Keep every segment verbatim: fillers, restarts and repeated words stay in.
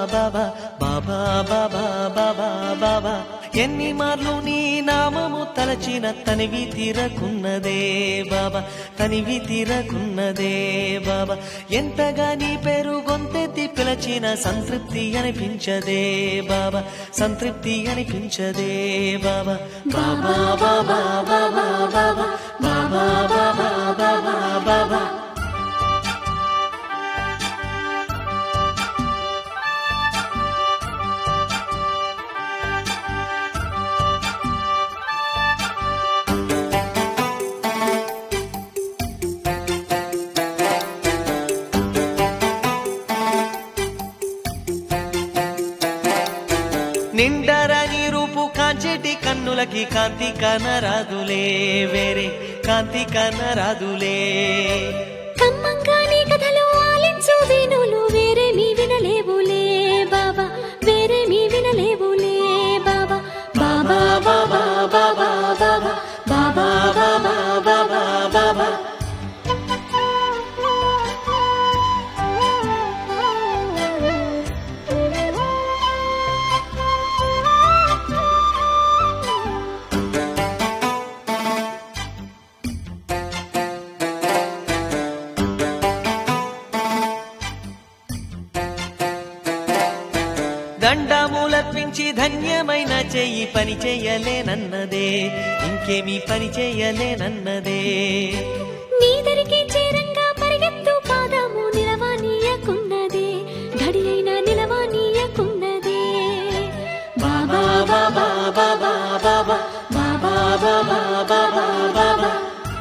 బాబా బాబా బాబా బాబా బాబా ఎన్ని మార్లు నీ నామము తలచిన తనివి తీరకున్నదే బాబా తనివి తీరకున్నదే బాబా ఎంతగా నీ పేరు గొంతెత్తి పిలచిన సంతృప్తి అనిపించదే బాబా సంతృప్తి అనిపించదే బాబా బాబా బాబా బాబా బాబా బాబా బాబా బాబా బాబా నిండరని రూపు కాంచెటి కన్నులకి కాంతి కనరాదులే వేరే కాంతి కనరాదులే కమ్మంగా నీ కథలు ఆలించు వినులు వేరే మీ వినలేవులే బాబా వేరే మీ వినలేవులే బాబా బాబా బాబా బాబా బాబా బాబా బాబా బాబా బాబా దండములర్పించి ధన్యమైన చెయ్యి పని చెయ్యలేనన్నదే ఇంకేమీ పని చెయ్యలేనన్నదే నీదరికి చేరంగా పరిగెత్తు పాదము నిలవానీయకున్నదే గడి అయినా నిలవానీయకున్నదే బాబా బాబా బాబా బాబా బాబా బాబా బాబా బాబా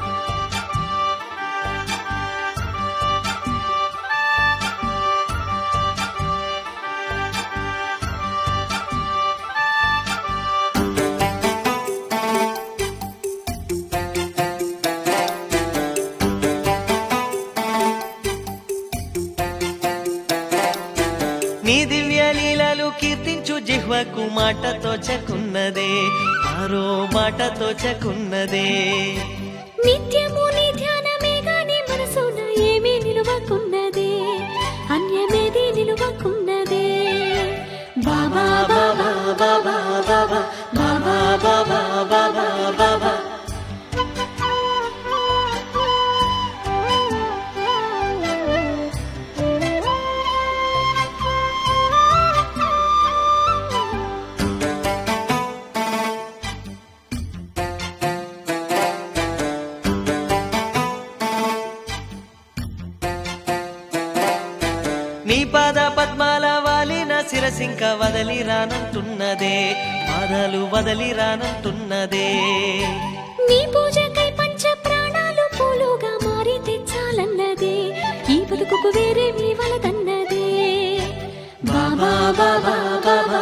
నీ దివ్య లీలలు కీర్తించు జిహ్వకు మాటతో చకున్నదే ఆరో మాటతో చకున్నదే నిత్యము నీ ధ్యానమే గాని మనసున ఏమీ నిలువకున్నదే అన్యమేది నిలువకున్నదే బాబా బాబా బాబా బాబా బాబా బాబా బాబా బాబా నీ పాద పద్మాల వాలిన శిరసింక వదలి రానంటున్నదే పాదాలు వదలి రానంటున్నదే నీ పూజకై పంచ ప్రాణాలు పూలుగా మారి తెచ్చాలన్నదే ఈ బతుకుకు వేరే మీ వలదన్నదే బాబా బాబా బాబా